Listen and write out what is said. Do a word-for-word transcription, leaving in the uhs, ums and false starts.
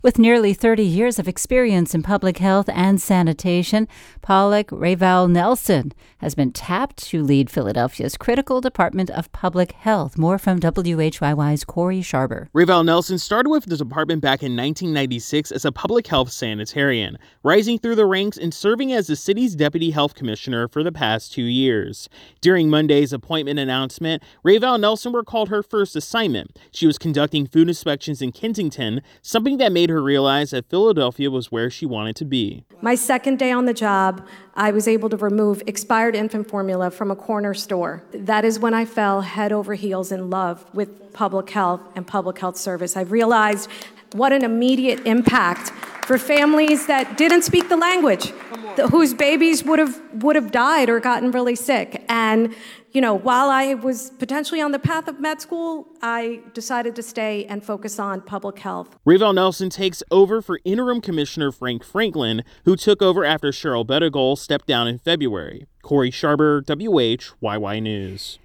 With nearly thirty years of experience in public health and sanitation, Pollock Raval Nelson has been tapped to lead Philadelphia's critical Department of Public Health. More from W H Y Y's Corey Sharber. Raval Nelson started with the department back in nineteen ninety-six as a public health sanitarian, rising through the ranks and serving as the city's deputy health commissioner for the past two years. During Monday's appointment announcement, Raval Nelson recalled her first assignment. She was conducting food inspections in Kensington, something that made her realize that Philadelphia was where she wanted to be. My second day on the job, I was able to remove expired infant formula from a corner store. That is when I fell head over heels in love with public health and public health service. I realized what an immediate impact for families that didn't speak the language, th- whose babies would have would have died or gotten really sick. And you know, while I was potentially on the path of med school, I decided to stay and focus on public health. Raval Nelson takes over for interim commissioner Frank Franklin, who took over after Cheryl Bettigol stepped down in February. Corey Sharber, W H Y Y News.